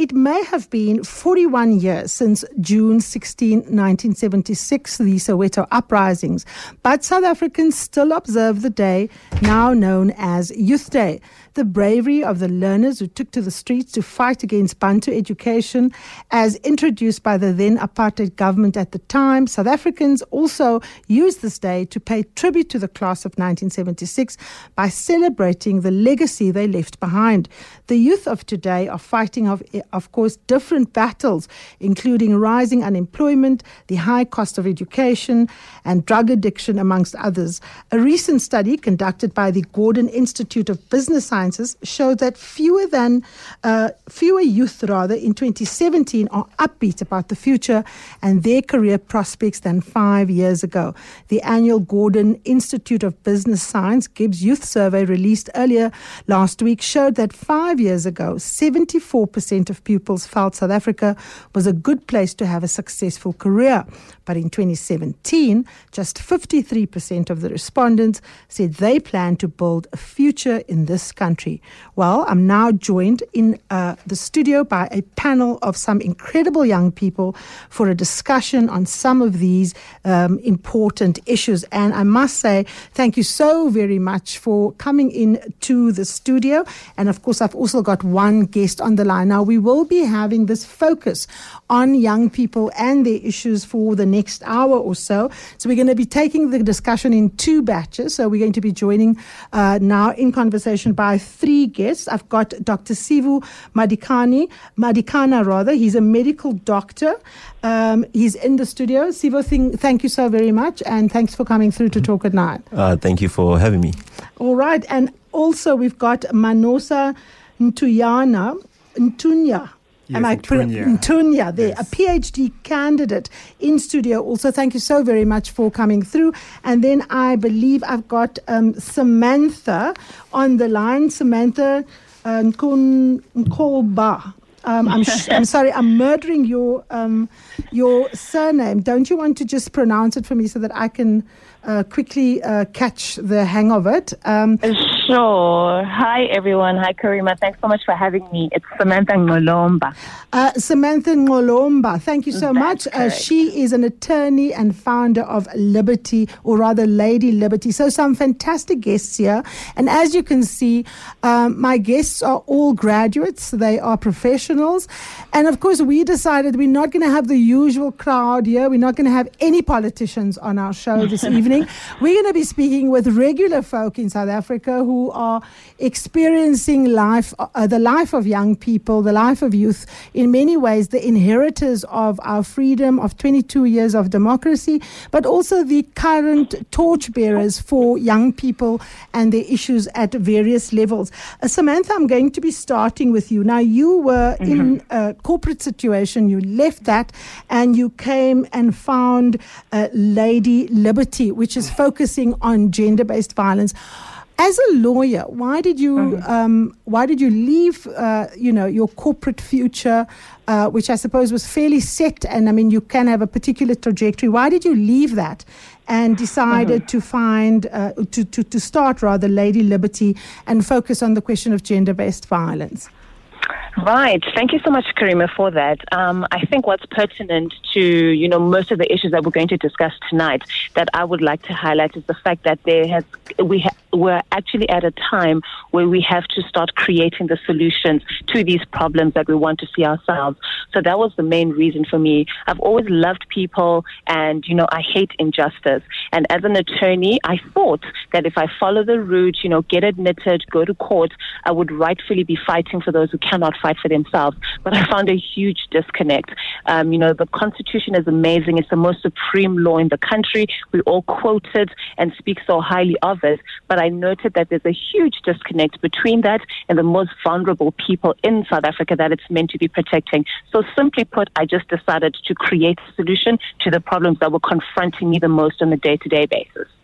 It may have been 41 years since June 16, 1976, the Soweto uprisings, but South Africans still observe the day, now known as Youth Day. The bravery of the learners who took to the streets to fight against Bantu education, as introduced by the then apartheid government at the time. South Africans also used this day to pay tribute to the class of 1976 by celebrating the legacy they left behind. The youth of today are fighting, of course, different battles, including rising unemployment, the high cost of education, and drug addiction, amongst others. A recent study conducted by the Gordon Institute of Business Sciences showed that fewer youth in 2017 are upbeat about the future and their career prospects than 5 years ago. The annual Gordon Institute of Business Science Gibbs Youth Survey, released earlier last week, showed that 5 years ago, 74% of pupils felt South Africa was a good place to have a successful career. But in 2017, just 53% of the respondents said they plan to build a future in this country. Well, I'm now joined in the studio by a panel of some incredible young people for a discussion on some of these important issues. And I must say, thank you so very much for coming in to the studio. And of course, I've also got one guest on the line. Now, we will be having this focus on young people and their issues for the next hour or so. So we're going to be taking the discussion in two batches. So we're going to be joining now in conversation by three guests. I've got Dr. Sivu Madikana. He's a medical doctor. He's in the studio. Sivu, thank you so very much, and thanks for coming through to Talk at Night. Thank you for having me. All right, and also we've got Manosa Ntunya. Ntunya there, yes. A PhD candidate in studio. Also, thank you so very much for coming through. And then I believe I've got Samantha on the line. Samantha Nkolba. I'm sorry, I'm murdering your surname. Don't you want to just pronounce it for me so that I can quickly catch the hang of it? Sure. Hi, everyone. Hi, Karima. Thanks so much for having me. It's Samantha Ngolomba. Samantha Ngolomba, thank you so much. She is an attorney and founder of Liberty, or rather Lady Liberty. So some fantastic guests here. And as you can see, my guests are all graduates. They are professionals. And of course, we decided we're not going to have the usual crowd here. We're not going to have any politicians on our show this evening. We're going to be speaking with regular folk in South Africa who are experiencing life, the life of young people, the life of youth, in many ways the inheritors of our freedom of 22 years of democracy, but also the current torchbearers for young people and their issues at various levels. Samantha, I'm going to be starting with you. Now, you were in a corporate situation. You left that and you came and found Lady Liberty, which is focusing on gender-based violence. As a lawyer, why did you leave your corporate future, which I suppose was fairly set, and I mean you can have a particular trajectory. Why did you leave that and decided to find to start rather Lady Liberty and focus on the question of gender-based violence? Right. Thank you so much, Karima, for that. I think what's pertinent to, most of the issues that we're going to discuss tonight that I would like to highlight is the fact that we're actually at a time where we have to start creating the solutions to these problems that we want to see ourselves. So that was the main reason for me. I've always loved people and, I hate injustice. And as an attorney, I thought that if I follow the route, get admitted, go to court, I would rightfully be fighting for those who cannot fight for themselves. But I found a huge disconnect. The Constitution is amazing. It's the most supreme law in the country. We all quote it and speak so highly of it. But I noted that there's a huge disconnect between that and the most vulnerable people in South Africa that it's meant to be protecting. So simply put, I just decided to create a solution to the problems that were confronting me the most on a day-to-day basis.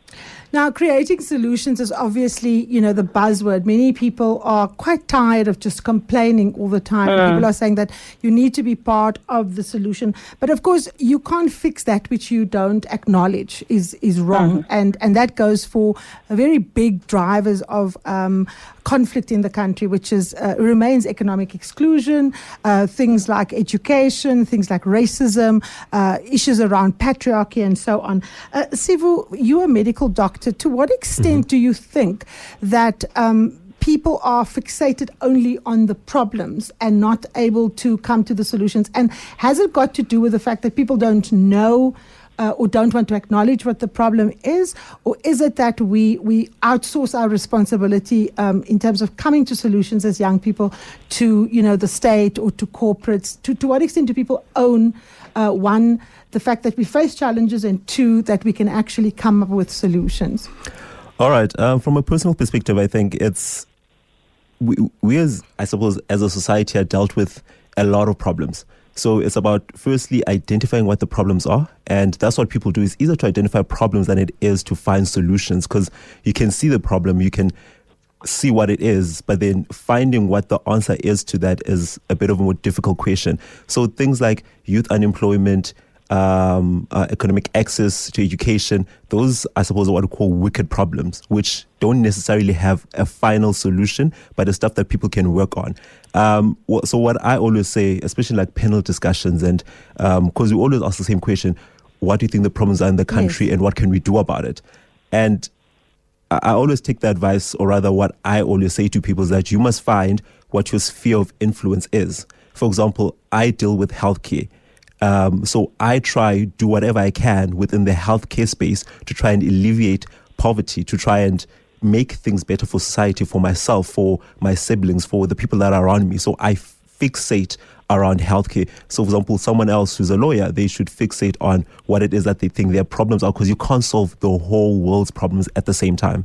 Now, creating solutions is obviously, the buzzword. Many people are quite tired of just complaining all the time. People are saying that you need to be part of the solution. But of course, you can't fix that which you don't acknowledge is wrong. And that goes for very big drivers of conflict in the country, which is remains economic exclusion, things like education, things like racism, issues around patriarchy and so on. Sivu, you're a medical doctor. To what extent do you think that people are fixated only on the problems and not able to come to the solutions? And has it got to do with the fact that people don't know or don't want to acknowledge what the problem is? Or is it that we outsource our responsibility in terms of coming to solutions as young people to, the state or to corporates? To what extent do people own, one, the fact that we face challenges, and two, that we can actually come up with solutions? All right. From a personal perspective, I think it's we as a society are dealt with a lot of problems. So it's about firstly identifying what the problems are, and that's what people do, is easier to identify problems than it is to find solutions, because you can see the problem, you can see what it is, but then finding what the answer is to that is a bit of a more difficult question. So things like youth unemployment, economic access to education, those, I suppose, are what we call wicked problems, which don't necessarily have a final solution, but it's stuff that people can work on. So what I always say, especially like panel discussions, and because we always ask the same question, what do you think the problems are in the country, and what can we do about it? And I always take the advice, or rather what I always say to people, is that you must find what your sphere of influence is. For example, I deal with healthcare. So I do whatever I can within the healthcare space to try and alleviate poverty, to try and make things better for society, for myself, for my siblings, for the people that are around me. So I fixate around healthcare. So, for example, someone else who's a lawyer, they should fixate on what it is that they think their problems are, because you can't solve the whole world's problems at the same time.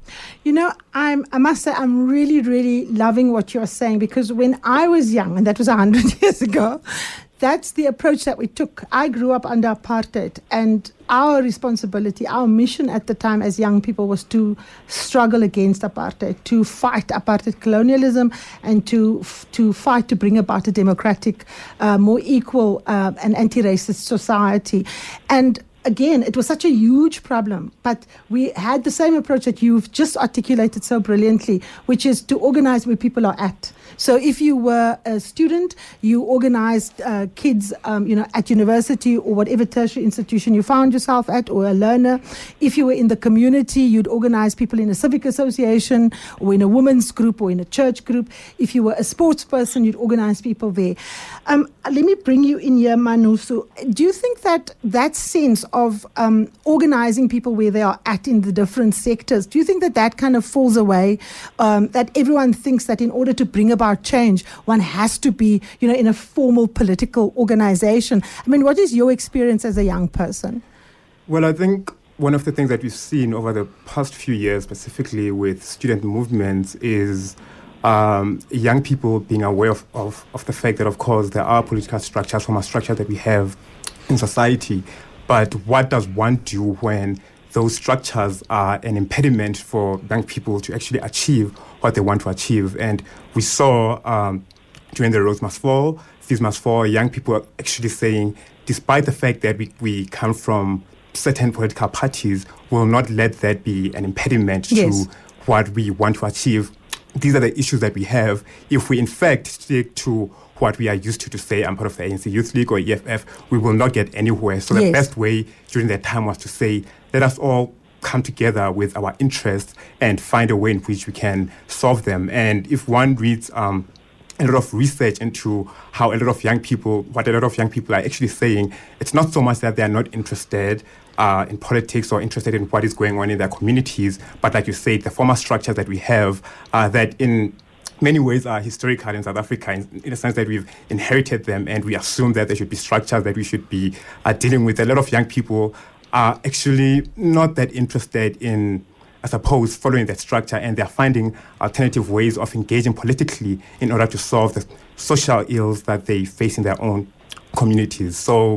I must say, I'm really, really loving what you're saying, because when I was young, and that was 100 years ago, that's the approach that we took. I grew up under apartheid, and our responsibility, our mission at the time as young people was to struggle against apartheid, to fight apartheid colonialism, and to fight to bring about a democratic, more equal and anti-racist society. And again, it was such a huge problem, but we had the same approach that you've just articulated so brilliantly, which is to organize where people are at. So if you were a student, you organized kids, at university or whatever tertiary institution you found yourself at, or a learner. If you were in the community, you'd organize people in a civic association, or in a women's group, or in a church group. If you were a sports person, you'd organize people there. Let me bring you in here, Manusu. Do you think that sense of organizing people where they are at in the different sectors, do you think that kind of falls away, that everyone thinks that in order to bring about change, one has to be, in a formal political organization? I mean, what is your experience as a young person? Well, I think one of the things that we've seen over the past few years, specifically with student movements, is young people being aware of the fact that, of course, there are political structures, formal structures that we have in society. But what does one do when those structures are an impediment for young people to actually achieve what they want to achieve? And we saw during the Rhodes Must Fall, Fees Must Fall, young people are actually saying, despite the fact that we come from certain political parties, will not let that be an impediment to what we want to achieve. These are the issues that we have. If we, in fact, stick to what we are used to say, I'm part of the ANC Youth League or EFF, we will not get anywhere. So the best way during that time was to say, let us all come together with our interests and find a way in which we can solve them. And if one reads a lot of research into what a lot of young people are actually saying, it's not so much that they are not interested in politics or interested in what is going on in their communities, but like you said, the formal structures that we have that in many ways are historical in South Africa, in the sense that we've inherited them and we assume that there should be structures that we should be dealing with. A lot of young people are actually not that interested in, I suppose, following that structure, and they're finding alternative ways of engaging politically in order to solve the social ills that they face in their own communities. So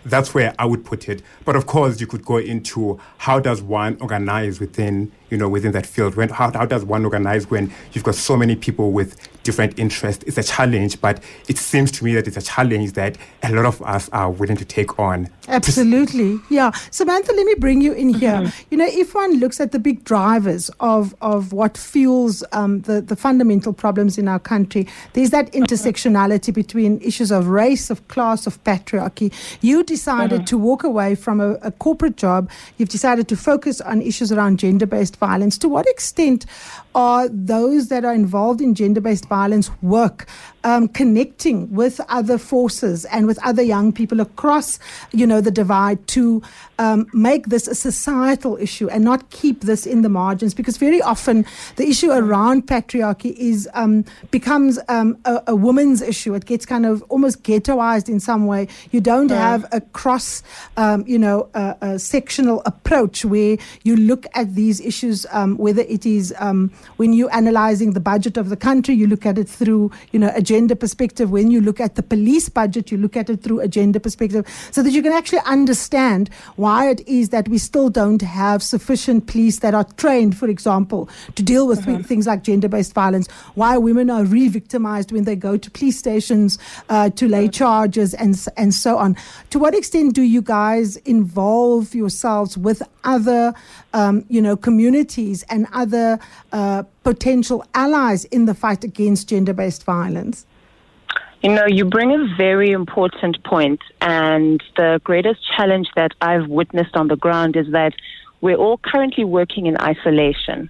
That's where I would put it. But of course, you could go into how does one organize within that field? How does one organize when you've got so many people with different interests? It's a challenge, but it seems to me that it's a challenge that a lot of us are willing to take on. Absolutely. Yeah. Samantha, let me bring you in here. If one looks at the big drivers of what fuels the fundamental problems in our country, there's that intersectionality between issues of race, of class, of patriarchy. You decided to walk away from a corporate job. You've decided to focus on issues around gender-based violence. To what extent are those that are involved in gender-based violence work connecting with other forces and with other young people across, the divide to make this a societal issue and not keep this in the margins? Because very often the issue around patriarchy becomes a woman's issue. It gets kind of almost ghettoized in some way. You don't have a cross, a sectional approach where you look at these issues, whether it is when you're analyzing the budget of the country, you look at it through, a gender perspective. When you look at the police budget, you look at it through a gender perspective, so that you can actually understand why it is that we still don't have sufficient police that are trained, for example, to deal with things like gender-based violence, why women are re-victimized when they go to police stations to lay charges and so on. To what extent do you guys involve yourselves with other, communities and other potential allies in the fight against gender-based violence? You bring a very important point, and the greatest challenge that I've witnessed on the ground is that we're all currently working in isolation.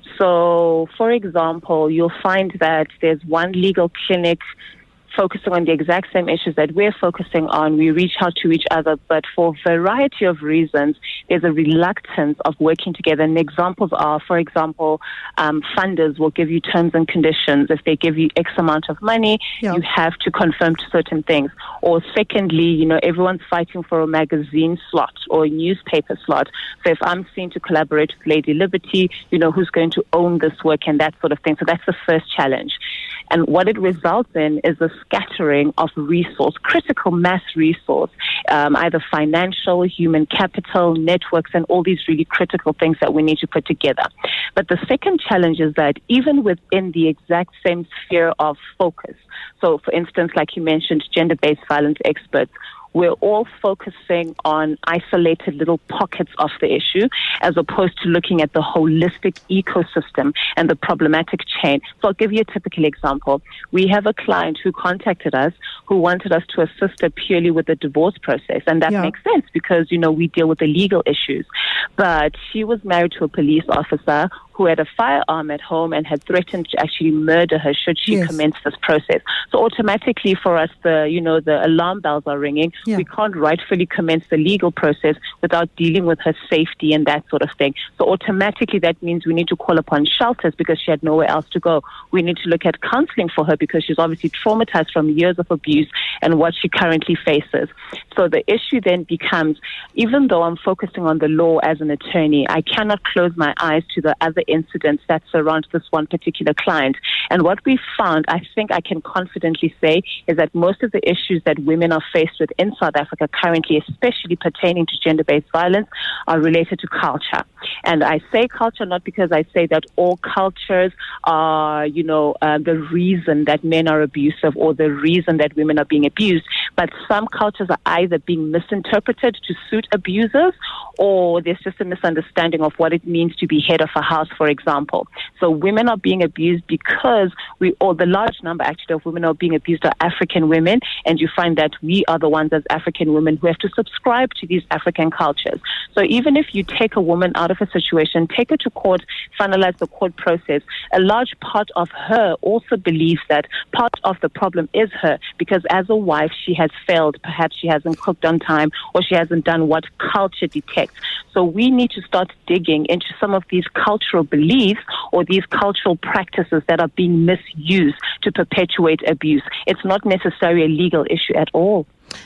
So, for example, you'll find that there's one legal clinic focusing on the exact same issues that we're focusing on. We reach out to each other, but for a variety of reasons, there's a reluctance of working together. And examples are, for example, funders will give you terms and conditions. If they give you X amount of money, you have to conform to certain things. Or secondly, everyone's fighting for a magazine slot or a newspaper slot. So if I'm seen to collaborate with Lady Liberty, who's going to own this work and that sort of thing. So that's the first challenge. And what it results in is a scattering of resource, critical mass resource, either financial, human capital, networks, and all these really critical things that we need to put together. But the second challenge is that even within the exact same sphere of focus, so for instance, like you mentioned, gender-based violence experts, we're all focusing on isolated little pockets of the issue as opposed to looking at the holistic ecosystem and the problematic chain. So I'll give you a typical example. We have a client who contacted us who wanted us to assist her purely with the divorce process. And that makes sense because, we deal with the legal issues. But she was married to a police officer who had a firearm at home and had threatened to actually murder her should she commence this process. So automatically for us, the alarm bells are ringing. We can't rightfully commence the legal process without dealing with her safety and that sort of thing. So automatically that means we need to call upon shelters because she had nowhere else to go. We need to look at counseling for her because she's obviously traumatized from years of abuse and what she currently faces. So the issue then becomes, even though I'm focusing on the law as an attorney, I cannot close my eyes to the other incidents that surround this one particular client. And what we found, I think I can confidently say, is that most of the issues that women are faced with in South Africa currently, especially pertaining to gender-based violence, are related to culture. And I say culture not because I say that all cultures are, the reason that men are abusive or the reason that women are being abused, but some cultures are either being misinterpreted to suit abusers or there's just a misunderstanding of what it means to be head of a house, for example. So women are being abused because the large number actually of women who are being abused are African women, and you find that we are the ones as African women who have to subscribe to these African cultures. So even if you take a woman out of a situation, take her to court, finalize the court process, a large part of her also believes that part of the problem is her because as a wife she has failed. Perhaps she hasn't cooked on time or she hasn't done what culture detects. So we need to start digging into some of these cultural beliefs or these cultural practices that are being misused to perpetuate abuse. It's not necessarily a legal issue at all.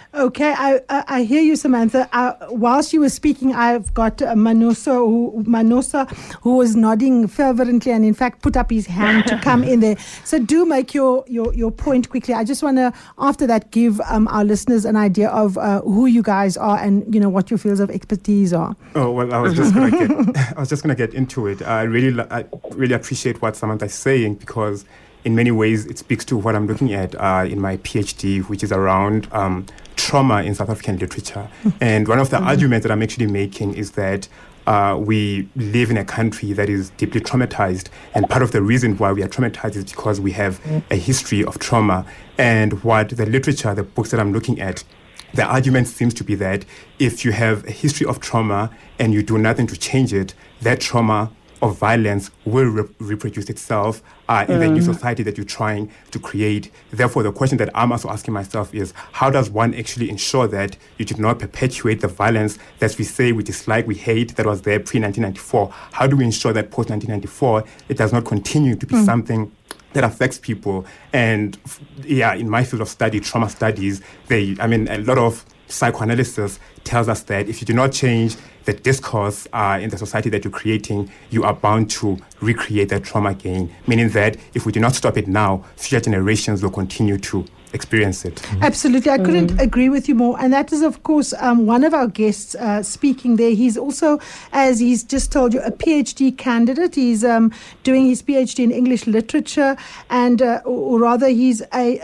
Okay, I hear you, Samantha. Whilst you were speaking, I've got Manosa, who was nodding fervently and in fact put up his hand to come in there. So do make your point quickly. I just want to, after that, give our listeners an idea of who you guys are and what your fields of expertise are. Oh well, I was just gonna get into it. I really appreciate what Samantha is saying, because in many ways it speaks to what I'm looking at in my PhD, which is around trauma in South African literature. And one of the arguments that I'm actually making is that we live in a country that is deeply traumatized, and part of the reason why we are traumatized is because we have a history of trauma. And what the literature, the books that I'm looking at, the argument seems to be that if you have a history of trauma and you do nothing to change it, that trauma of violence will reproduce itself in the new society that you're trying to create. Therefore, the question that I'm also asking myself is, how does one actually ensure that you do not perpetuate the violence that we say we dislike, we hate, that was there pre-1994? How do we ensure that post-1994 it does not continue to be something that affects people? And in my field of study, trauma studies, a lot of psychoanalysis tells us that if you do not change the discourse in the society that you're creating, you are bound to recreate that trauma again. Meaning that if we do not stop it now, future generations will continue to experience it. Absolutely. I couldn't agree with you more. And that is, of course, one of our guests speaking there. He's also, as he's just told you, a PhD candidate. He's doing his PhD in English literature, and or rather he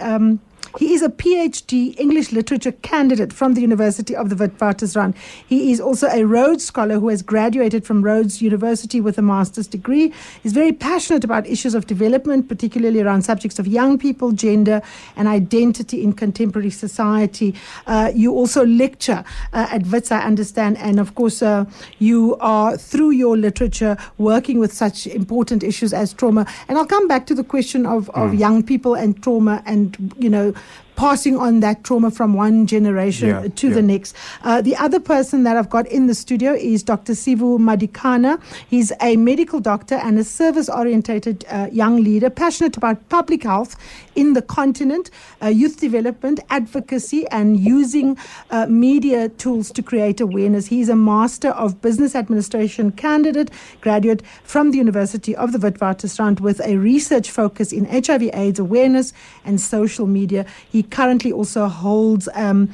is a PhD English literature candidate from the University of the Witwatersrand. He is also a Rhodes Scholar who has graduated from Rhodes University with a master's degree. He's very passionate about issues of development, particularly around subjects of young people, gender, and identity in contemporary society. You also lecture at WITS, I understand, and of course you are, through your literature, working with such important issues as trauma. And I'll come back to the question of young people and trauma and, passing on that trauma from one generation to the next. The other person that I've got in the studio is Dr. Sivu Madikana. He's a medical doctor and a service-orientated young leader, passionate about public health in the continent, youth development, advocacy, and using media tools to create awareness. He's a Master of Business Administration candidate, graduate from the University of the Witwatersrand with a research focus in HIV/AIDS awareness and social media. He currently also holds a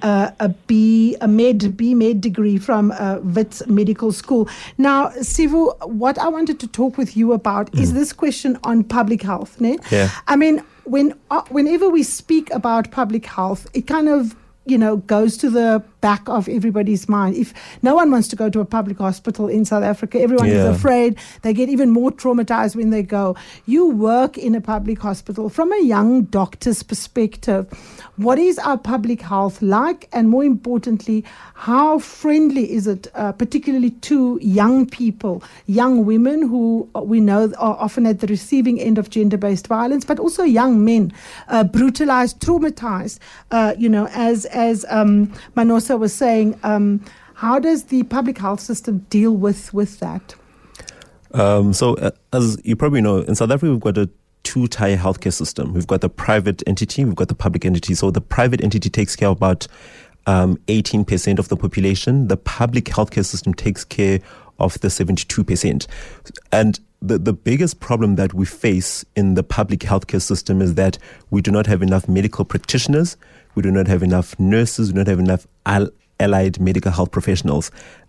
B.Med degree from Wits Medical School. Now, Sivu, what I wanted to talk with you about is this question on public health. Ne? Yeah. I mean, whenever we speak about public health, it kind of goes to the back of everybody's mind. If no one wants to go to a public hospital in South Africa, everyone is afraid. They get even more traumatized when they go. You work in a public hospital. From a young doctor's perspective, what is our public health like? And more importantly, how friendly is it, particularly to young people, young women who we know are often at the receiving end of gender-based violence, but also young men, brutalized, traumatized, as Manosa was saying, how does the public health system deal with that? As you probably know, in South Africa, we've got a two-tier healthcare system. We've got the private entity, we've got the public entity. So the private entity takes care of about 18% of the population. The public healthcare system takes care of the 72%. And the biggest problem that we face in the public healthcare system is that we do not have enough medical practitioners, we do not have enough nurses, we do not have enough allied medical health professionals.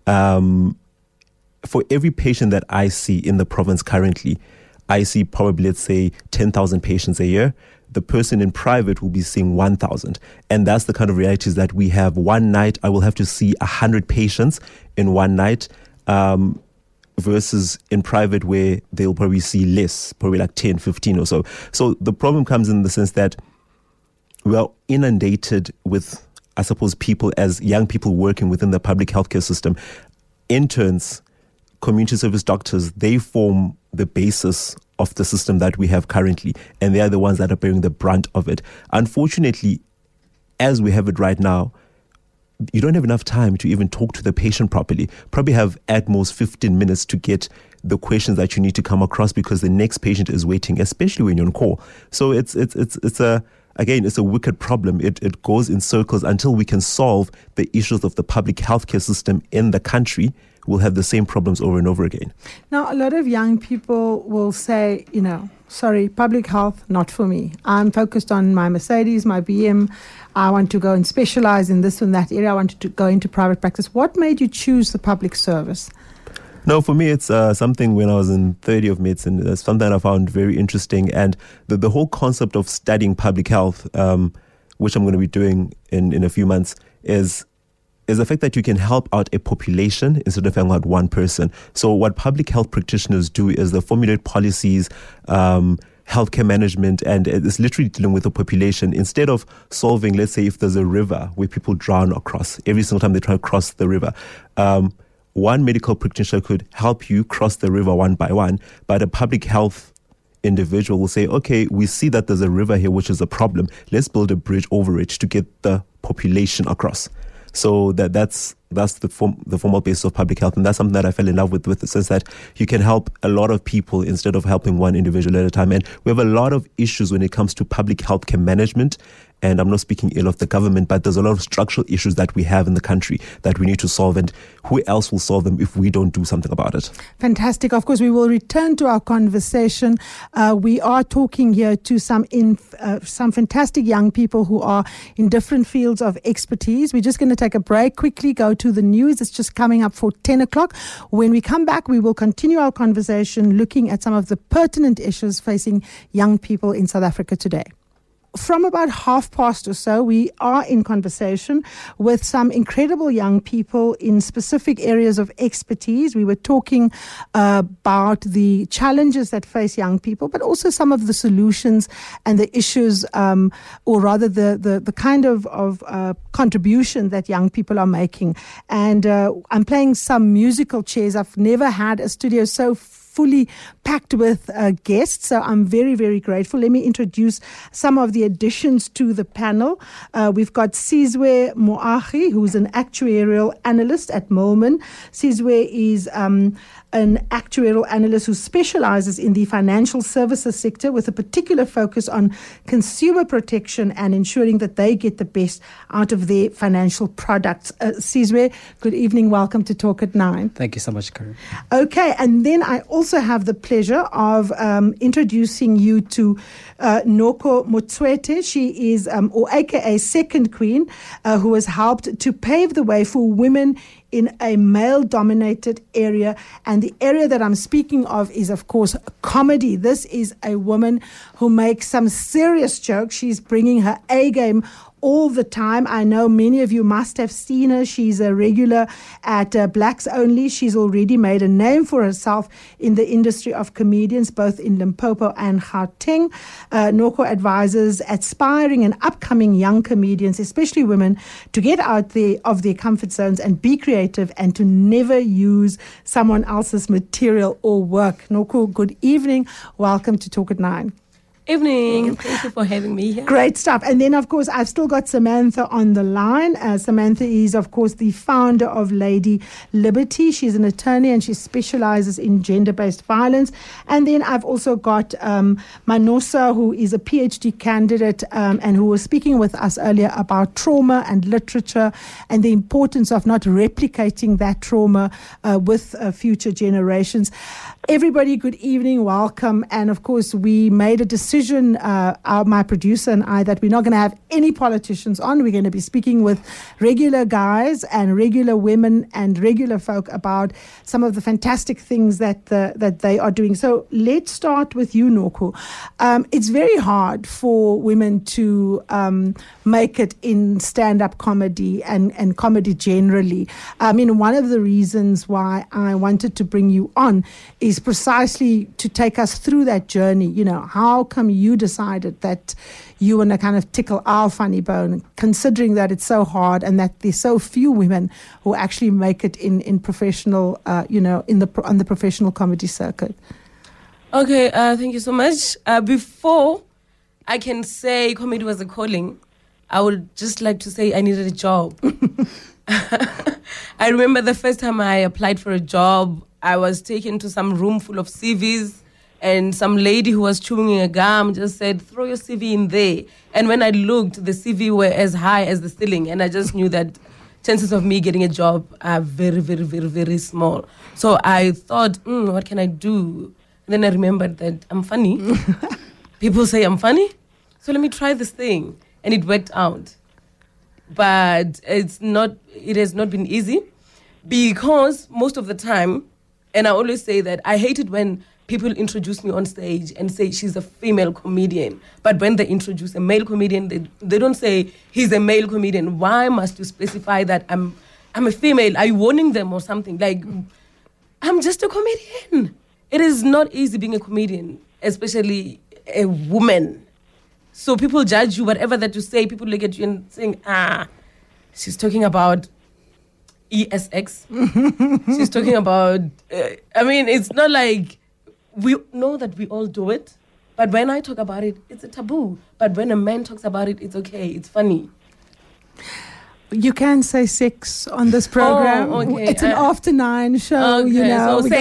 For every patient that I see in the province currently, I see probably, let's say, 10,000 patients a year. The person in private will be seeing 1,000. And that's the kind of realities that we have. One night, I will have to see 100 patients in one night, versus in private where they'll probably see less, probably like 10, 15 or so. So the problem comes in the sense that we are inundated with, I suppose, people as young people working within the public healthcare system. Interns, community service doctors, they form the basis of the system that we have currently, and they are the ones that are bearing the brunt of it. Unfortunately, as we have it right now, you don't have enough time to even talk to the patient properly. Probably have at most 15 minutes to get the questions that you need to come across, because the next patient is waiting, especially when you're on call. So it's a again, it's a wicked problem. It goes in circles until we can solve the issues of the public healthcare system in the country. We'll have the same problems over and over again. Now, a lot of young people will say, sorry, public health, not for me. I'm focused on my Mercedes, my BM. I want to go and specialize in this and that area. I want to go into private practice. What made you choose the public service? No, for me, it's something when I was in third year of medicine, it's something that I found very interesting. And the whole concept of studying public health, which I'm going to be doing in a few months, is the fact that you can help out a population instead of helping out one person. So what public health practitioners do is they formulate policies, healthcare management, and it's literally dealing with the population. Instead of solving, let's say, if there's a river where people drown across, every single time they try to cross the river, one medical practitioner could help you cross the river one by one, but a public health individual will say, okay, we see that there's a river here, which is a problem. Let's build a bridge over it to get the population across. So that's the formal basis of public health, and that's something that I fell in love with the sense that you can help a lot of people instead of helping one individual at a time. And we have a lot of issues when it comes to public healthcare management. And I'm not speaking ill of the government, but there's a lot of structural issues that we have in the country that we need to solve. And who else will solve them if we don't do something about it? Fantastic. Of course, we will return to our conversation. We are talking here to some fantastic young people who are in different fields of expertise. We're just going to take a break, quickly go to the news. It's just coming up for 10 o'clock. When we come back, we will continue our conversation looking at some of the pertinent issues facing young people in South Africa today. From about past or so, we are in conversation with some incredible young people in specific areas of expertise. We were talking about the challenges that face young people, but also some of the solutions and the issues, or rather the kind of contribution that young people are making. And I'm playing some musical chairs. I've never had a studio so fully packed with guests. So I'm very, very grateful. Let me introduce some of the additions to the panel. We've got Sizwe Moagi, who's an actuarial analyst at Moelman. Sizwe is an actuarial analyst who specializes in the financial services sector with a particular focus on consumer protection and ensuring that they get the best out of their financial products. Sizwe, good evening. Welcome to Talk at 9. Thank you so much, Karim. Okay, and then I also have the pleasure of introducing you to Noko Motswete. She is, or AKA Second Queen, who has helped to pave the way for women in a male-dominated area. And the area that I'm speaking of is, of course, comedy. This is a woman who makes some serious jokes. She's bringing her A game all the time. I know many of you must have seen her. She's a regular at Blacks Only. She's already made a name for herself in the industry of comedians, both in Limpopo and Gauteng. Noko advises aspiring and upcoming young comedians, especially women, to get out there of their comfort zones and be creative and to never use someone else's material or work. Noko, good evening. Welcome to Talk at 9. Evening. Thank you for having me here. Great stuff. And then, of course, I've still got Samantha on the line. Samantha is, of course, the founder of Lady Liberty. She's an attorney and she specializes in gender-based violence. And then I've also got Manosa, who is a PhD candidate and who was speaking with us earlier about trauma and literature and the importance of not replicating that trauma with future generations. Everybody, good evening, welcome. And of course, we made a decision, my producer and I, that we're not going to have any politicians on. We're going to be speaking with regular guys and regular women and regular folk about some of the fantastic things that they are doing. So let's start with you, Noko. It's very hard for women to make it in stand-up comedy and comedy generally. I mean, one of the reasons why I wanted to bring you on is precisely to take us through that journey. You know, how come you decided that you want to kind of tickle our funny bone, considering that it's so hard and that there's so few women who actually make it in professional, on the professional comedy circuit? Okay, thank you so much. Before I can say comedy was a calling, I would just like to say I needed a job. I remember the first time I applied for a job, I was taken to some room full of CVs, and some lady who was chewing a gum just said, throw your CV in there. And when I looked, the CV were as high as the ceiling, and I just knew that chances of me getting a job are very, very, very, very small. So I thought, what can I do? And then I remembered that I'm funny. People say I'm funny, so let me try this thing. And it worked out. But it has not been easy, because most of the time, and I always say that I hate it when people introduce me on stage and say she's a female comedian. But when they introduce a male comedian, they don't say he's a male comedian. Why must you specify that I'm a female? Are you warning them or something? Like, I'm just a comedian. It is not easy being a comedian, especially a woman. So people judge you, whatever that you say, people look at you and saying, she's talking about ESX. She's talking about, it's not like, we know that we all do it, but when I talk about it, it's a taboo. But when a man talks about it, it's okay, it's funny. You can say sex on this program. Oh, okay. It's an after 9 show, Okay, you know. so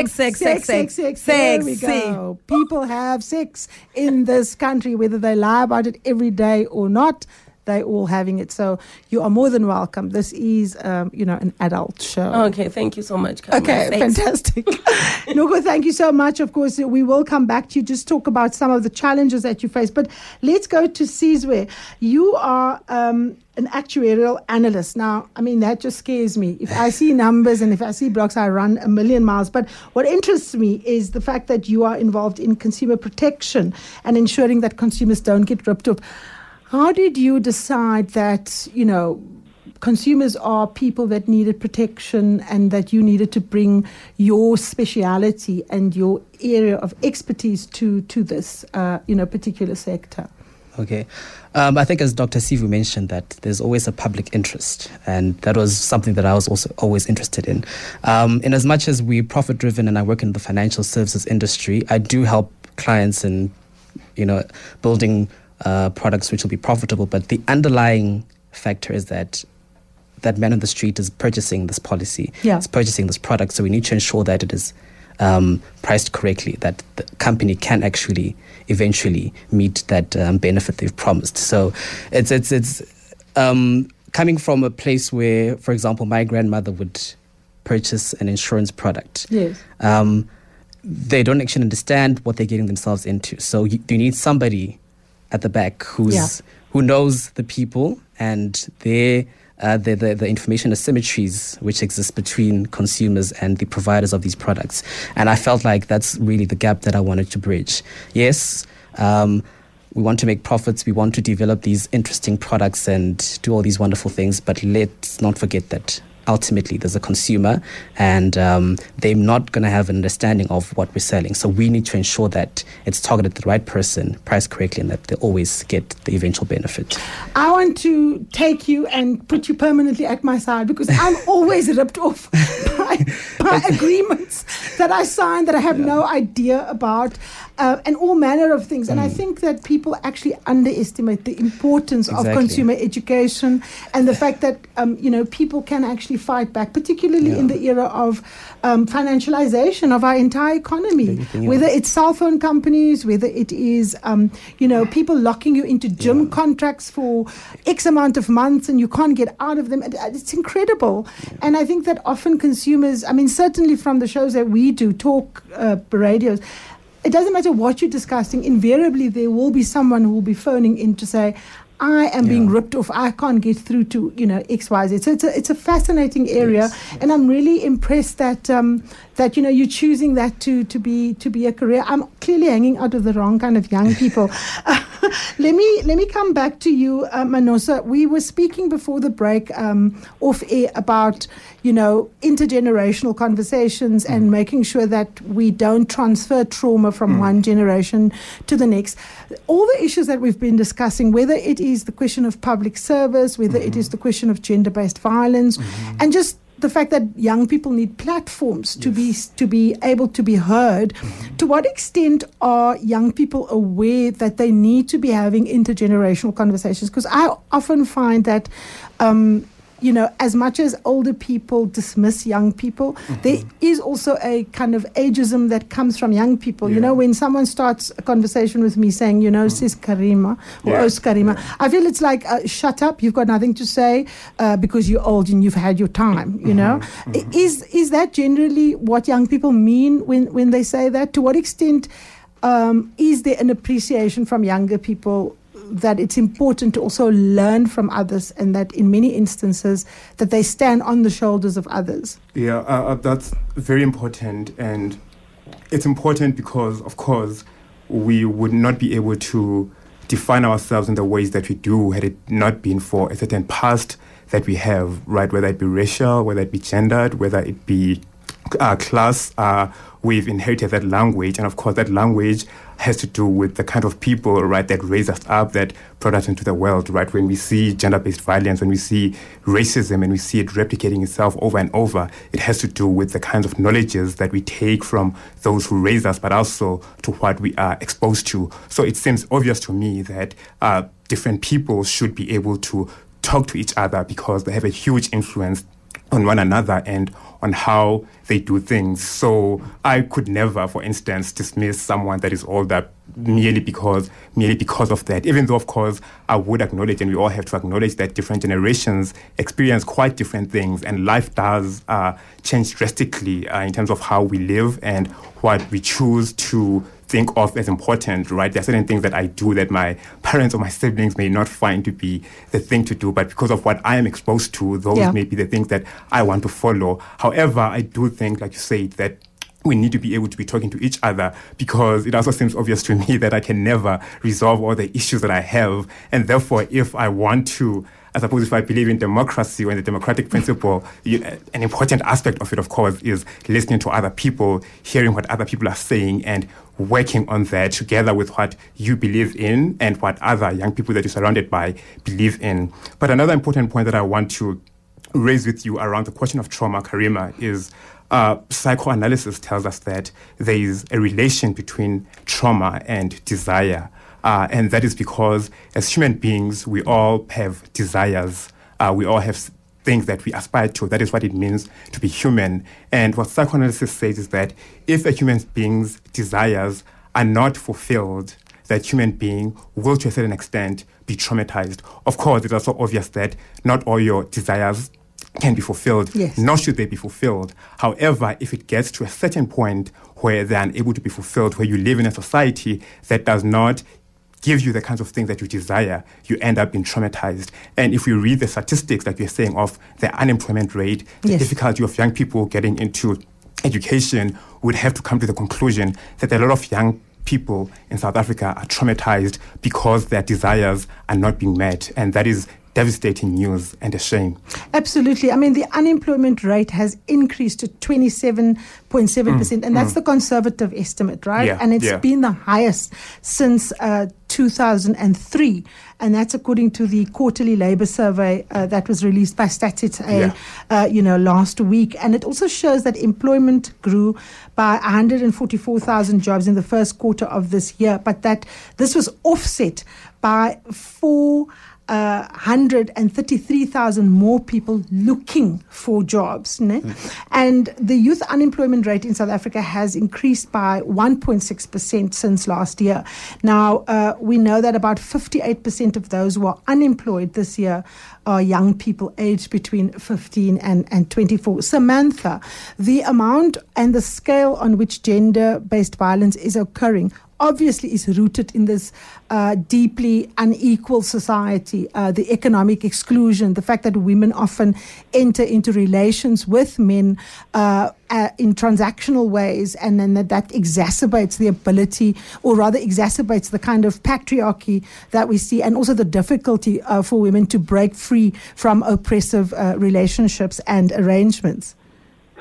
sex. There we go. People have sex in this country, whether they lie about it every day or not. They're all having it. So you are more than welcome. This is, an adult show. Okay, thank you so much, Karma. Okay, Thanks. fantastic. Noko, thank you so much. Of course, we will come back to you, just talk about some of the challenges that you face. But let's go to Sizwe. You are an actuarial analyst. Now, that just scares me. If I see numbers and if I see blocks, I run a million miles. But what interests me is the fact that you are involved in consumer protection and ensuring that consumers don't get ripped off. How did you decide that, consumers are people that needed protection and that you needed to bring your speciality and your area of expertise to this, particular sector? Okay. I think as Dr. Sivu mentioned that there's always a public interest, and that was something that I was also always interested in. In as much as we're profit-driven and I work in the financial services industry, I do help clients in, building products which will be profitable, but the underlying factor is that man on the street is purchasing this policy, is purchasing this product, so we need to ensure that it is priced correctly, that the company can actually eventually meet that benefit they've promised. So it's coming from a place where, for example, my grandmother would purchase an insurance product. Yes. They don't actually understand what they're getting themselves into. So you need somebody at the back who knows the people and the information asymmetries which exist between consumers and the providers of these products. And I felt like that's really the gap that I wanted to bridge. Yes, we want to make profits, we want to develop these interesting products and do all these wonderful things, but let's not forget that ultimately there's a consumer and they're not going to have an understanding of what we're selling. So we need to ensure that it's targeted at the right person, priced correctly, and that they always get the eventual benefit. I want to take you and put you permanently at my side because I'm always ripped off by agreements that I sign that I have no idea about, and all manner of things. And I think that people actually underestimate the importance of consumer education and the fact that people can actually fight back, particularly in the era of financialization of our entire economy, whether it's cell phone companies, whether it is people locking you into gym contracts for X amount of months and you can't get out of them. It's incredible. And I think that often consumers, certainly from the shows that we do, talk radios, it doesn't matter what you're discussing, invariably there will be someone who will be phoning in to say, I am being ripped off. I can't get through to X, Y, Z. So it's a fascinating area, and I'm really impressed that you're choosing that to be a career. I'm clearly hanging out with the wrong kind of young people. Let me come back to you, Manosa. We were speaking before the break off air about intergenerational conversations and making sure that we don't transfer trauma from one generation to the next. All the issues that we've been discussing, whether it is the question of public service, whether it is the question of gender-based violence, and just the fact that young people need platforms to be able to be heard. To what extent are young people aware that they need to be having intergenerational conversations? Because I often find that as much as older people dismiss young people, there is also a kind of ageism that comes from young people. When someone starts a conversation with me saying, sis Karima or os Karima, I feel it's like, shut up, you've got nothing to say because you're old and you've had your time, Is that generally what young people mean when they say that? To what extent is there an appreciation from younger people that it's important to also learn from others, and that in many instances that they stand on the shoulders of others? That's very important, and it's important because, of course, we would not be able to define ourselves in the ways that we do had it not been for a certain past that we have, right? Whether it be racial, whether it be gendered, whether it be class, we've inherited that language, and of course that language has to do with the kind of people, right, that raised us up, that brought us into the world, right? When we see gender-based violence, when we see racism, and we see it replicating itself over and over, it has to do with the kinds of knowledges that we take from those who raised us, but also to what we are exposed to. So it seems obvious to me that different people should be able to talk to each other because they have a huge influence on one another and on how they do things. So I could never, for instance, dismiss someone that is older merely because of that, even though, of course, I would acknowledge, and we all have to acknowledge, that different generations experience quite different things, and life does change drastically in terms of how we live and what we choose to think of as important, right? There are certain things that I do that my parents or my siblings may not find to be the thing to do, but because of what I am exposed to, those may be the things that I want to follow. However, I do think, like you said, that we need to be able to be talking to each other, because it also seems obvious to me that I can never resolve all the issues that I have. And therefore, if I want to, I suppose if I believe in democracy or in the democratic principle, an important aspect of it, of course, is listening to other people, hearing what other people are saying, and working on that together with what you believe in and what other young people that you're surrounded by believe in. But another important point that I want to raise with you around the question of trauma, Karima, is psychoanalysis tells us that there is a relation between trauma and desire. And that is because as human beings, we all have desires. We all have things that we aspire to. That is what it means to be human. And what psychoanalysis says is that if a human being's desires are not fulfilled, that human being will, to a certain extent, be traumatized. Of course, it's also obvious that not all your desires can be fulfilled, nor should they be fulfilled. However, if it gets to a certain point where they're unable to be fulfilled, where you live in a society that does not give you the kinds of things that you desire, you end up being traumatized. And if we read the statistics that we're saying of the unemployment rate, the difficulty of young people getting into education, we'd have to come to the conclusion that a lot of young people in South Africa are traumatized because their desires are not being met. And that is devastating news and a shame. Absolutely. I mean, the unemployment rate has increased to 27.7%, and that's the conservative estimate, right? Yeah, and it's been the highest since 2003, and that's according to the quarterly labor survey that was released by Stats SA, last week. And it also shows that employment grew by 144,000 jobs in the first quarter of this year, but that this was offset by 133,000 more people looking for jobs. And the youth unemployment rate in South Africa has increased by 1.6% since last year. Now, we know that about 58% of those who are unemployed this year are young people aged between 15 and 24. Samantha, the amount and the scale on which gender-based violence is occurring obviously is rooted in this deeply unequal society, the economic exclusion, the fact that women often enter into relations with men in transactional ways, and then that exacerbates the ability, or rather exacerbates the kind of patriarchy that we see, and also the difficulty for women to break free from oppressive relationships and arrangements.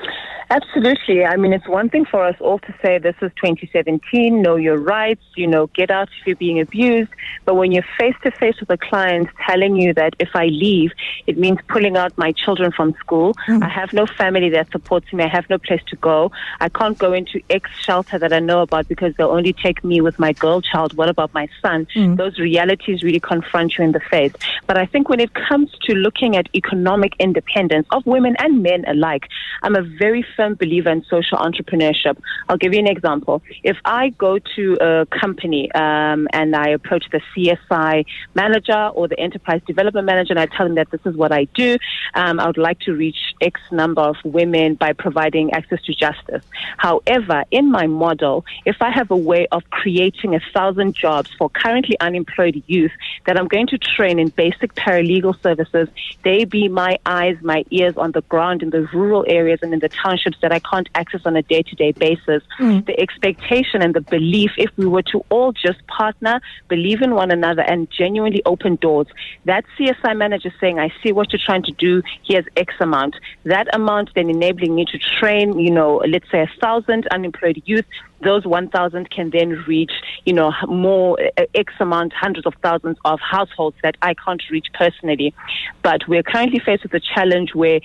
Absolutely. I mean, it's one thing for us all to say this is 2017, know your rights, get out if you're being abused. But when you're face to face with a client telling you that if I leave, it means pulling out my children from school. I have no family that supports me. I have no place to go. I can't go into X shelter that I know about because they'll only take me with my girl child. What about my son? Those realities really confront you in the face. But I think when it comes to looking at economic independence of women and men alike, I'm a very firm believer in social entrepreneurship. I'll give you an example. If I go to a company and I approach the CSI manager or the enterprise development manager and I tell them that this is what I do, I would like to reach X number of women by providing access to justice. However, in my model, if I have a way of creating 1,000 jobs for currently unemployed youth that I'm going to train in basic paralegal services, they be my eyes, my ears on the ground in the rural areas and in the townships that I can't access on a day-to-day basis. The expectation and the belief, if we were to all just partner, believe in one another and genuinely open doors, that CSI manager saying, I see what you're trying to do, here's X amount. That amount then enabling me to train, let's say 1,000 unemployed youth. Those 1,000 can then reach, more X amount, hundreds of thousands of households that I can't reach personally. But we're currently faced with a challenge where,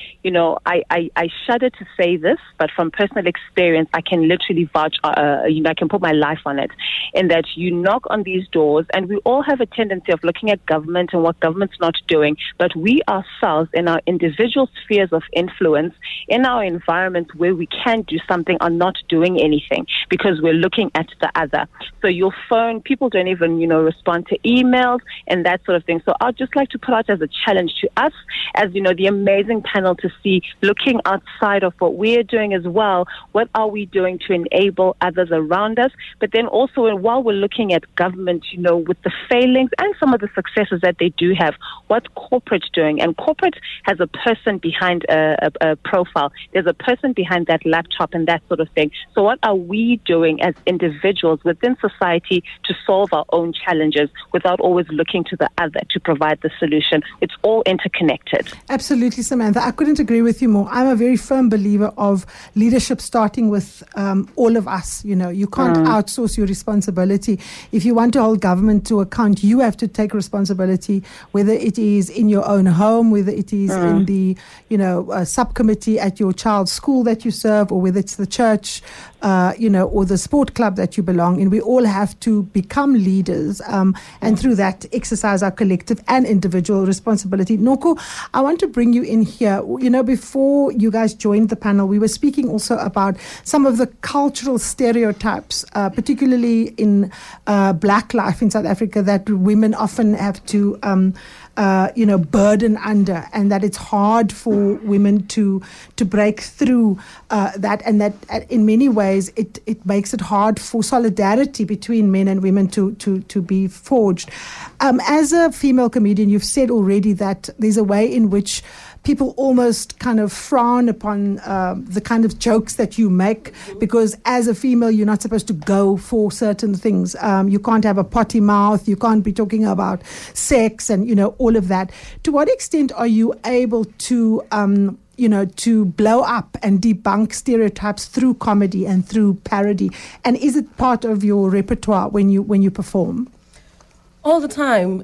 I shudder to say this, but from personal experience, I can literally vouch, I can put my life on it, in that you knock on these doors, and we all have a tendency of looking at government and what government's not doing, but we ourselves in our individual spheres of influence, in our environments where we can do something, are not doing anything because we're looking at the other. So your phone, people don't even, respond to emails and that sort of thing. So I'd just like to put out as a challenge to us, as, the amazing panel, to see, looking outside of what we're doing as well, what are we doing to enable others around us? But then also, while we're looking at government, with the failings and some of the successes that they do have, what's corporate doing? And corporate has a person behind a profile. There's a person behind that laptop and that sort of thing. So what are we doing as individuals within society to solve our own challenges without always looking to the other to provide the solution? It's all interconnected. Absolutely, Samantha. I couldn't agree with you more. I'm a very firm believer of leadership starting with all of us. You can't outsource your responsibility. If you want to hold government to account, you have to take responsibility, whether it is in your own home, whether it is in the, subcommittee at your child's school that you serve, or whether it's the church, or the sport club that you belong in. We all have to become leaders and through that exercise our collective and individual responsibility. Noko, I want to bring you in here. Before you guys joined the panel, we were speaking also about some of the cultural stereotypes, particularly in black life in South Africa, that women often have to burden under, and that it's hard for women to break through that, and that in many ways it makes it hard for solidarity between men and women to be forged. As a female comedian, you've said already that there's a way in which people almost kind of frown upon the kind of jokes that you make, because as a female, you're not supposed to go for certain things. You can't have a potty mouth. You can't be talking about sex and, all of that. To what extent are you able to, to blow up and debunk stereotypes through comedy and through parody? And is it part of your repertoire when you perform? All the time.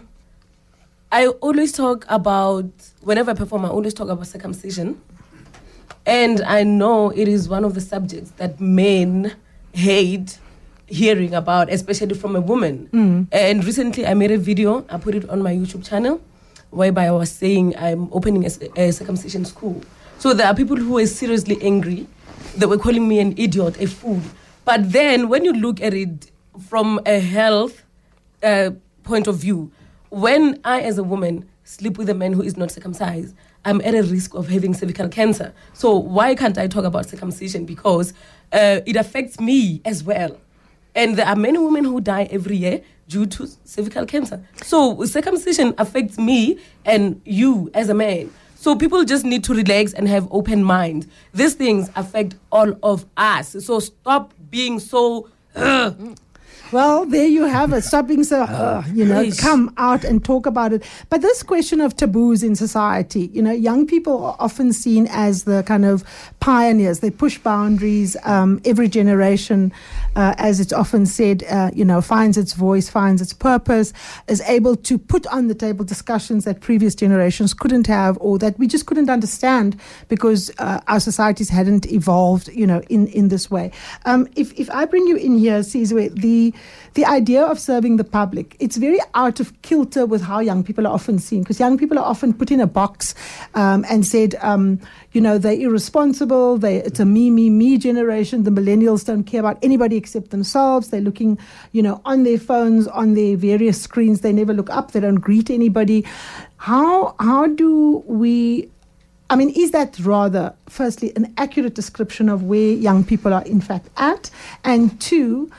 I always talk about, whenever I perform, I always talk about circumcision. And I know it is one of the subjects that men hate hearing about, especially from a woman. And recently I made a video, I put it on my YouTube channel, whereby I was saying I'm opening a circumcision school. So there are people who are seriously angry. They were calling me an idiot, a fool. But then when you look at it from a health point of view, when I, as a woman, sleep with a man who is not circumcised, I'm at a risk of having cervical cancer. So why can't I talk about circumcision? Because it affects me as well. And there are many women who die every year due to cervical cancer. So circumcision affects me and you as a man. So people just need to relax and have open mind. These things affect all of us. So stop being so... Well, there you have it. Stop being so, come out and talk about it. But this question of taboos in society, young people are often seen as the kind of pioneers. They push boundaries. Every generation, as it's often said, finds its voice, finds its purpose, is able to put on the table discussions that previous generations couldn't have, or that we just couldn't understand because our societies hadn't evolved, in this way. If I bring you in here, Sizwe, the idea of serving the public, it's very out of kilter with how young people are often seen, because young people are often put in a box and said, they're irresponsible, it's a me generation, the millennials don't care about anybody except themselves, they're looking, on their phones, on their various screens, they never look up, they don't greet anybody. How do we... is that rather, firstly, an accurate description of where young people are in fact at? And two,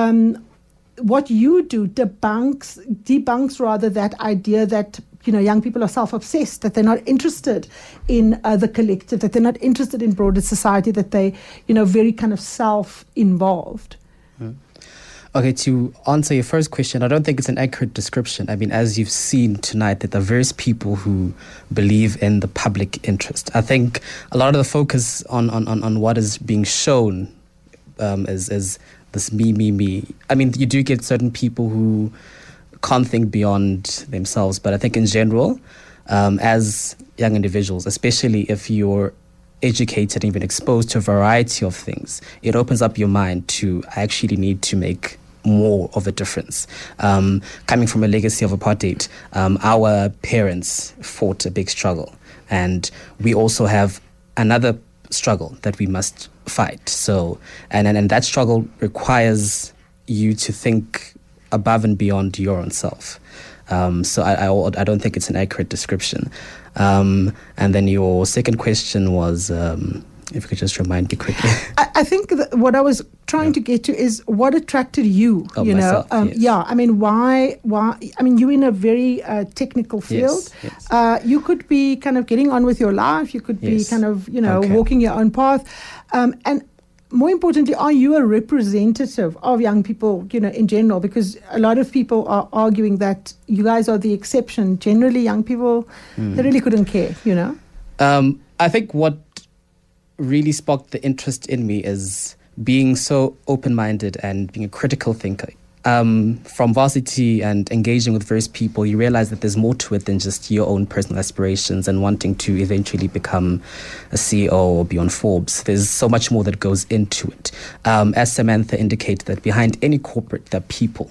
what you do debunks rather that idea that, young people are self-obsessed, that they're not interested in the collective, that they're not interested in broader society, that they, very kind of self-involved. Okay, to answer your first question, I don't think it's an accurate description. As you've seen tonight, that there are various people who believe in the public interest. I think a lot of the focus on what is being shown is this me. You do get certain people who can't think beyond themselves, but I think in general, as young individuals, especially if you're educated and even exposed to a variety of things, it opens up your mind to actually need to make more of a difference. Coming from a legacy of apartheid, our parents fought a big struggle, and we also have another struggle that we must fight. So, and that struggle requires you to think above and beyond your own self. So I don't think it's an accurate description. And then your second question was, if you could just remind me quickly. I think what I was trying to get to is what attracted you, myself, yes. Why, you're in a very technical field. Yes. You could be kind of getting on with your life. You could be kind of, walking your own path. And more importantly, are you a representative of young people, in general? Because a lot of people are arguing that you guys are the exception. Generally, young people, they really couldn't care, I think what really sparked the interest in me is being so open-minded and being a critical thinker. From varsity and engaging with various people, you realize that there's more to it than just your own personal aspirations and wanting to eventually become a CEO or be on Forbes. There's so much more that goes into it. As Samantha indicated, that behind any corporate, there are people.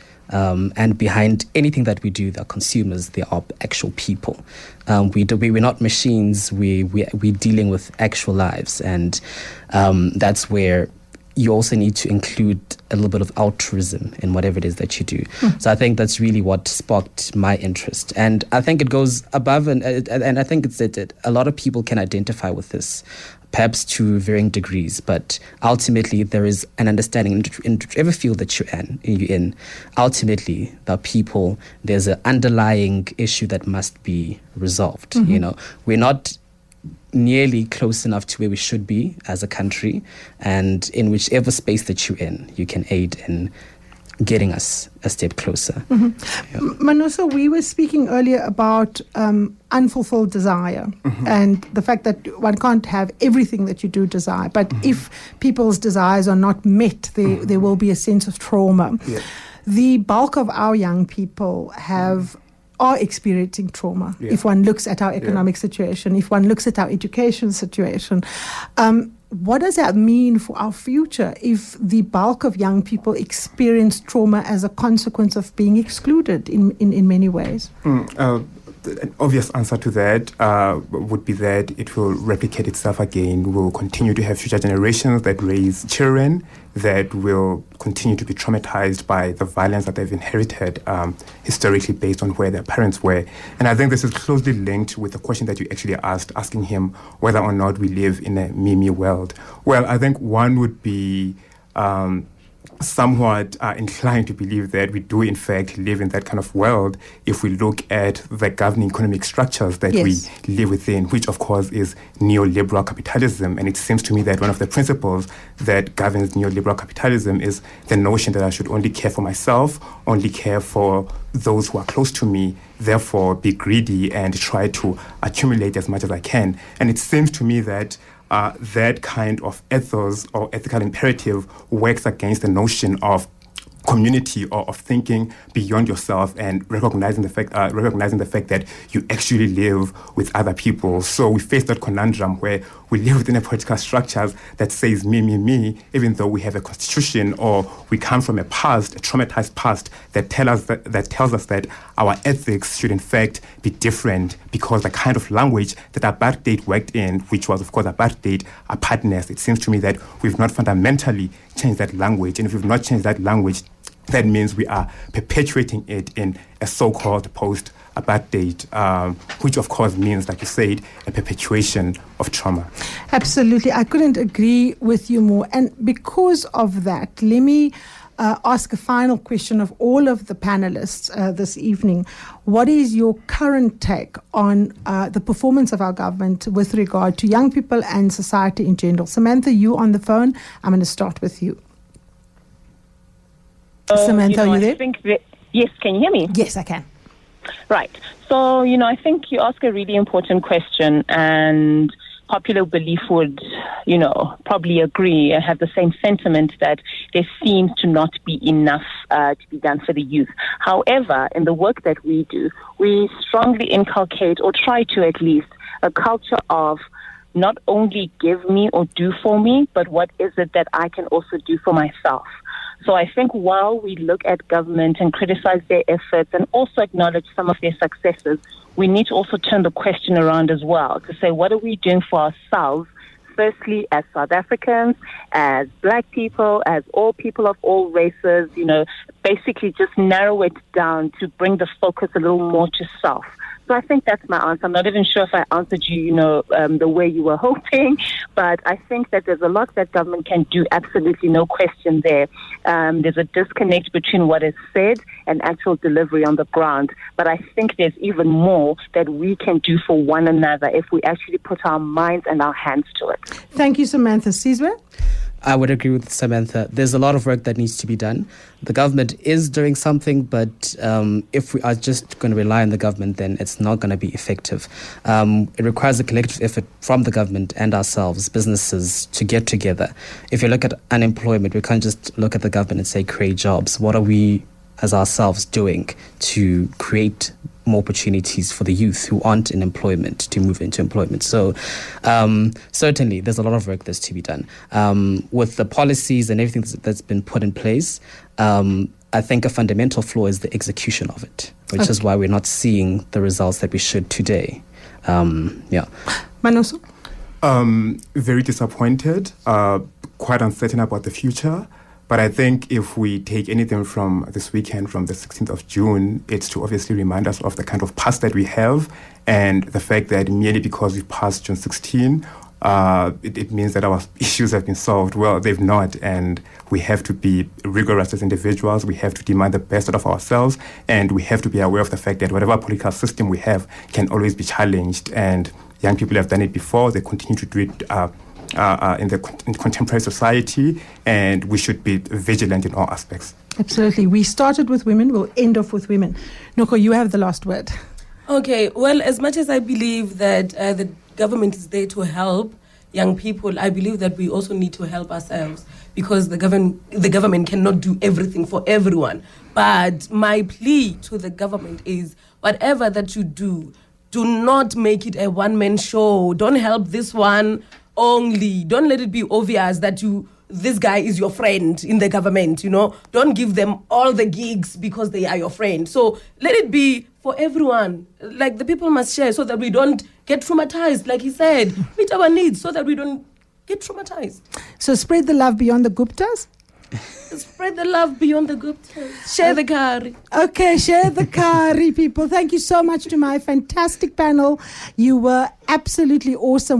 And behind anything that we do, there are consumers, there are actual people. We're not machines, we're dealing with actual lives. And that's where you also need to include a little bit of altruism in whatever it is that you do. So I think that's really what sparked my interest. And I think it goes above, and I think it's that a lot of people can identify with this, perhaps to varying degrees, but ultimately there is an understanding in whichever field that you're in. Ultimately, there are people, there's an underlying issue that must be resolved. We're not nearly close enough to where we should be as a country, and in whichever space that you're in, you can aid in getting us a step closer. Manosa, we were speaking earlier about unfulfilled desire and the fact that one can't have everything that you do desire, but if people's desires are not met, there will be a sense of trauma. The bulk of our young people are experiencing trauma. If one looks at our economic situation, if one looks at our education situation, what does that mean for our future if the bulk of young people experience trauma as a consequence of being excluded in many ways? The obvious answer to that would be that it will replicate itself again. We'll continue to have future generations that raise children that will continue to be traumatized by the violence that they've inherited historically based on where their parents were. And I think this is closely linked with the question that you actually asked, asking him whether or not we live in a me world. Well, I think one would be somewhat inclined to believe that we do in fact live in that kind of world if we look at the governing economic structures that we live within, which of course is neoliberal capitalism. And it seems to me that one of the principles that governs neoliberal capitalism is the notion that I should only care for myself, only care for those who are close to me, therefore be greedy and try to accumulate as much as I can. And it seems to me that that kind of ethos or ethical imperative works against the notion of community or of thinking beyond yourself and recognizing the fact that you actually live with other people. So we face that conundrum where we live within a political structures that says me, even though we have a constitution or we come from a past, a traumatized past that tells us that our ethics should in fact be different because the kind of language that apartheid worked in, which was of course apartness, it seems to me that we've not fundamentally changed that language. And if we've not changed that language, that means we are perpetuating it in a so-called post-apartheid, which of course means, like you said, a perpetuation of trauma. Absolutely. I couldn't agree with you more. And because of that, let me ask a final question of all of the panelists this evening. What is your current take on the performance of our government with regard to young people and society in general? Samantha, you on the phone. I'm going to start with you. Samantha, are you there? Yes, can you hear me? Yes, I can. Right. So, I think you ask a really important question, and popular belief would, probably agree and have the same sentiment that there seems to not be enough to be done for the youth. However, in the work that we do, we strongly inculcate, or try to at least, a culture of not only give me or do for me, but what is it that I can also do for myself. So I think while we look at government and criticize their efforts and also acknowledge some of their successes, we need to also turn the question around as well to say, what are we doing for ourselves? Firstly, as South Africans, as Black people, as all people of all races, basically just narrow it down to bring the focus a little more to self. So I think that's my answer. I'm not even sure if I answered you, the way you were hoping, but I think that there's a lot that government can do, absolutely no question there. There's a disconnect between what is said and actual delivery on the ground, but I think there's even more that we can do for one another if we actually put our minds and our hands to it. Thank you, Samantha. Sizwe? I would agree with Samantha. There's a lot of work that needs to be done. The government is doing something, but if we are just going to rely on the government, then it's not going to be effective. It requires a collective effort from the government and ourselves, businesses, to get together. If you look at unemployment, we can't just look at the government and say create jobs. What are we as ourselves doing to create more opportunities for the youth who aren't in employment to move into employment? So certainly there's a lot of work that's to be done. With the policies and everything that's been put in place, I think a fundamental flaw is the execution of it, which is why we're not seeing the results that we should today. Manoso? Very disappointed, quite uncertain about the future. But I think if we take anything from this weekend, from the 16th of June, it's to obviously remind us of the kind of past that we have and the fact that merely because we passed June 16, it means that our issues have been solved. Well, they've not, and we have to be rigorous as individuals. We have to demand the best out of ourselves, and we have to be aware of the fact that whatever political system we have can always be challenged. And young people have done it before. They continue to do it in contemporary society, and we should be vigilant in all aspects. Absolutely. We started with women, we'll end off with women. Noko, you have the last word. Okay, well, as much as I believe that the government is there to help young people, I believe that we also need to help ourselves, because the government cannot do everything for everyone. But my plea to the government is, whatever that you do not make it a one-man show. Don't help this one only. Don't let it be obvious that this guy is your friend in the government, Don't give them all the gigs because they are your friend. So let it be for everyone. Like, the people must share so that we don't get traumatized. Like he said, meet our needs so that we don't get traumatized. So spread the love beyond the Guptas. Spread the love beyond the Guptas. Share the curry. Okay, share the curry, people. Thank you so much to my fantastic panel. You were absolutely awesome.